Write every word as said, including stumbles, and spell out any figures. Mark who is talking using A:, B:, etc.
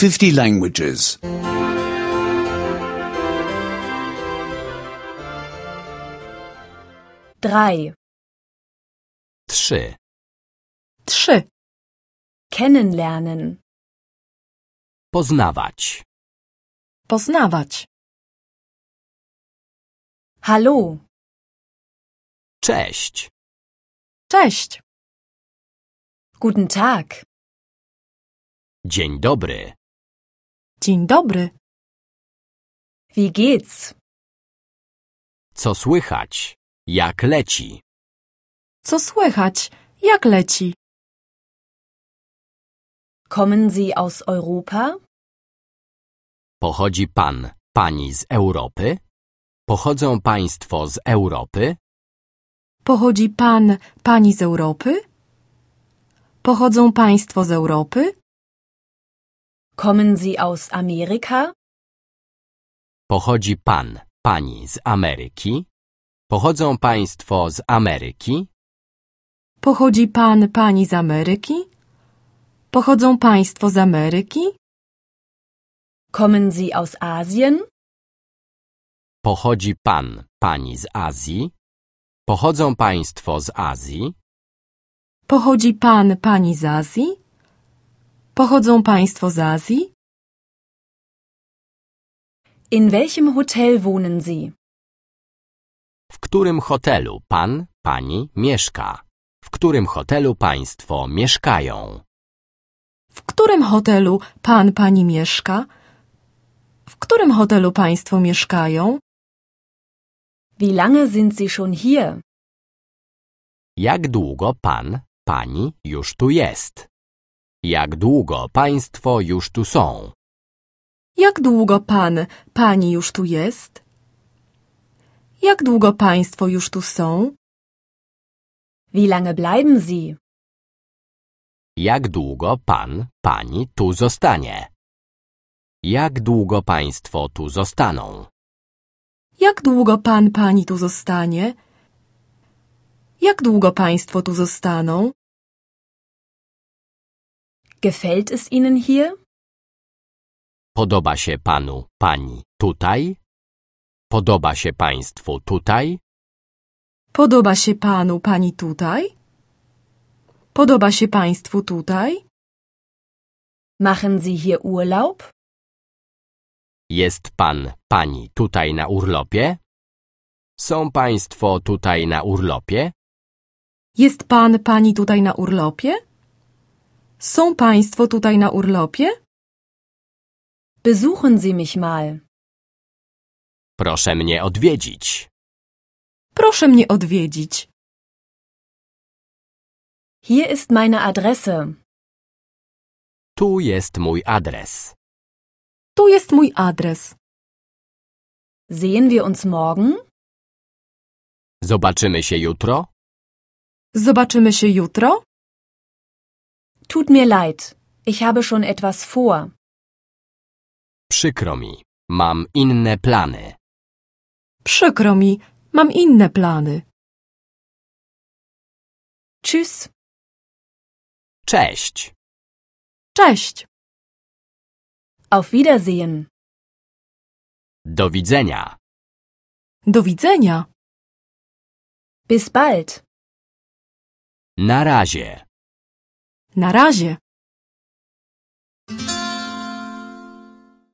A: fifty languages.
B: Drei.
C: Trzy.
D: Trzy.
B: Kennenlernen.
C: Poznawać.
D: Poznawać.
B: Hallo.
C: Cześć.
D: Cześć.
B: Guten Tag.
C: Dzień dobry.
D: Dzień dobry.
B: Wie geht's?
C: Co słychać? Jak leci?
D: Co słychać? Jak leci?
B: Kommen Sie aus Europa?
C: Pochodzi pan, pani z Europy? Pochodzą państwo z Europy?
D: Pochodzi pan, pani z Europy? Pochodzą państwo z Europy?
B: Kommen Sie aus Amerika?
C: Pochodzi pan, pani z Ameryki? Pochodzą państwo z Ameryki?
D: Pochodzi pan, pani z Ameryki? Pochodzą państwo z Ameryki?
B: Kommen Sie aus Asien?
C: Pochodzi pan, pani z Azji? Pochodzą państwo z Azji?
D: Pochodzi pan, pani z Azji? Pochodzą państwo z Azji?
B: In welchem Hotel wohnen Sie?
C: W którym hotelu pan, pani mieszka? W którym hotelu państwo mieszkają?
D: W którym hotelu pan, pani mieszka? W którym hotelu państwo mieszkają?
B: Wie lange sind Sie schon hier?
C: Jak długo pan, pani już tu jest? Jak długo państwo już tu są?
D: Jak długo pan, pani już tu jest? Jak długo państwo już tu są?
B: Wie lange bleiben Sie?
C: Jak długo pan, pani tu zostanie? Jak długo państwo tu zostaną?
D: Jak długo pan, pani tu zostanie? Jak długo państwo tu zostaną?
B: Gefällt es Ihnen hier?
C: Podoba się panu, pani tutaj? Podoba się państwu tutaj?
D: Podoba się panu, pani tutaj? Podoba się państwu tutaj?
B: Machen Sie hier Urlaub?
C: Jest pan, pani tutaj na urlopie? Są państwo tutaj na urlopie?
D: Jest pan, pani tutaj na urlopie? Są państwo tutaj na urlopie?
B: Besuchen Sie mich mal.
C: Proszę mnie odwiedzić.
D: Proszę mnie odwiedzić.
B: Hier ist meine Adresse.
C: Tu jest mój adres.
D: Tu jest mój adres.
B: Sehen wir uns morgen?
C: Zobaczymy się jutro?
D: Zobaczymy się jutro?
B: Tut mir leid, ich habe schon etwas vor.
C: Przykro mi, mam inne plany.
D: Przykro mi, mam inne plany.
B: Tschüss.
C: Cześć.
D: Cześć.
B: Auf Wiedersehen.
C: Do widzenia.
D: Do widzenia.
B: Bis bald.
C: Na razie.
D: Na razie.